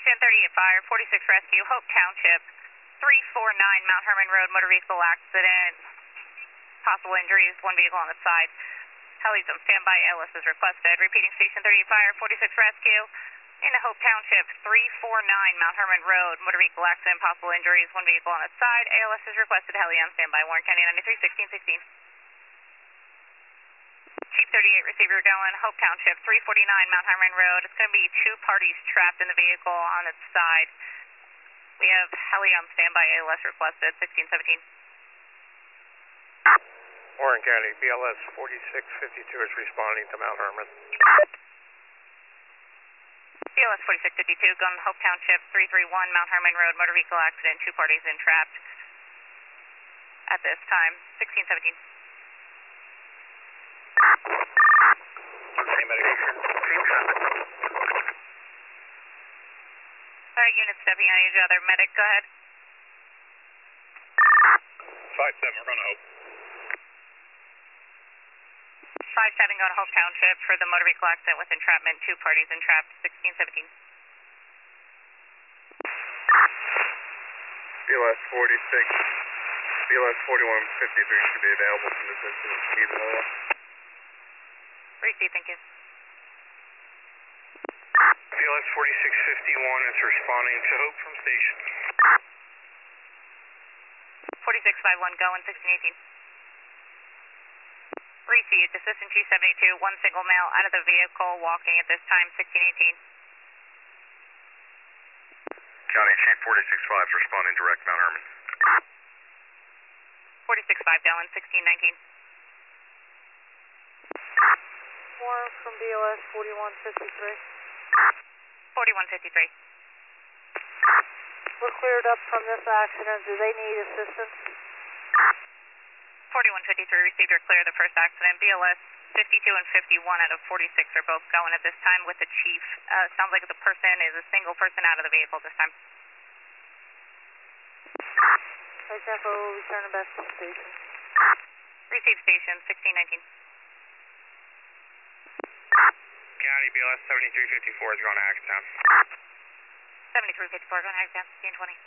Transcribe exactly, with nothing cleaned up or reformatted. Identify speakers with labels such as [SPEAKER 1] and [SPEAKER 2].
[SPEAKER 1] ten thirty-eight Fire, forty-six Rescue, Hope Township, three four nine Mount Herman Road, motor vehicle accident. Possible injuries, one vehicle on the side. Heli's on standby, L S is requested. Repeating Station thirty-eight Fire, forty-six Rescue. In Hope Township, three four nine Mount Herman Road, motor vehicle accident, possible injuries, one vehicle on the side. A L S is requested. Heli on standby, Warren County ninety-three, sixteen sixteen. Chief thirty-eight, receiver going, Hope Township, three forty-nine Mount Herman Road. It's going to be two parties trapped in the vehicle on its side. We have heli on standby, A L S requested, sixteen seventeen.
[SPEAKER 2] Warren County, B L S forty-six fifty-two is responding to Mount Herman.
[SPEAKER 1] B L S forty-six fifty-two, going Hope Township, three three one Mount Herman Road, motor vehicle accident, two parties entrapped at this time, sixteen seventeen. Sorry, unit stepping on each other. Medic, go ahead.
[SPEAKER 2] five seven, run Hope.
[SPEAKER 1] five seven going to Hope Township for the motor vehicle accident with entrapment, two parties entrapped, sixteen seventeen.
[SPEAKER 2] B L S forty-six, B L S forty-one fifty-three should be available from this incident. Need another one?
[SPEAKER 1] Receive, thank you.
[SPEAKER 2] B L S forty-six fifty-one is responding to Hope from station.
[SPEAKER 1] forty-six fifty-one going, sixteen eighteen. Received, Assistant Chief seventy-two, one single male out of the vehicle, walking at this time, sixteen eighteen.
[SPEAKER 2] County Chief forty-six five is responding direct Mount Herman.
[SPEAKER 1] forty-six five going, sixteen nineteen.
[SPEAKER 3] Warren from B L S forty-one fifty-three.
[SPEAKER 1] forty-one fifty-three.
[SPEAKER 3] We're cleared up from this accident. Do they need assistance?
[SPEAKER 1] forty-one fifty-three received or clear the first accident. B L S fifty-two and fifty-one out of forty-six are both going at this time with the chief. Uh, sounds like the person is a single person out of the vehicle this time.
[SPEAKER 3] High tempo, returning back to the station.
[SPEAKER 1] Receive station, sixteen nineteen.
[SPEAKER 2] County B L S seventy-three fifty-four is going to Hackettstown.
[SPEAKER 1] seventy-three fifty-four going to Hackettstown, sixteen twenty.